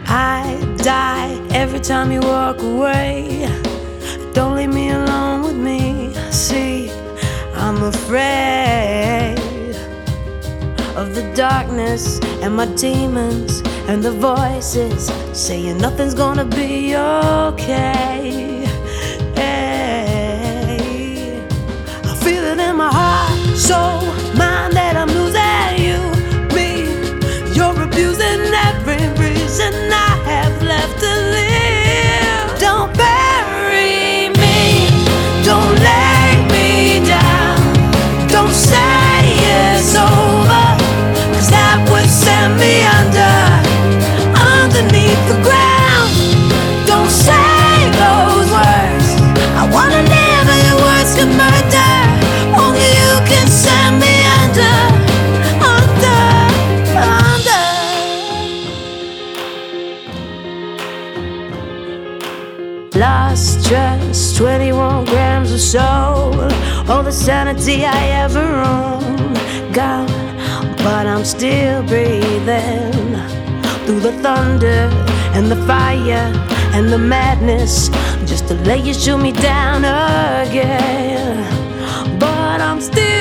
I die every time you walk away. Don't leave me alone with me. See, I'm afraid of the darkness and my demons and the voices saying nothing's gonna be okay. Hey, I feel it in my heart, soul, mind that I'm losing you, me. You're abusing every reason I have left to live. Don't bury me, don't lay me down, don't say it's over, 'cause that would send me underneath the ground. Don't say those words, I wanna live and your words can murder. Only you can send me under. Lost trust, 21 grams of soul, all the sanity I ever owned, gone, but I'm still breathing through the thunder and the fire and the madness, just to let you shoot me down again. But I'm still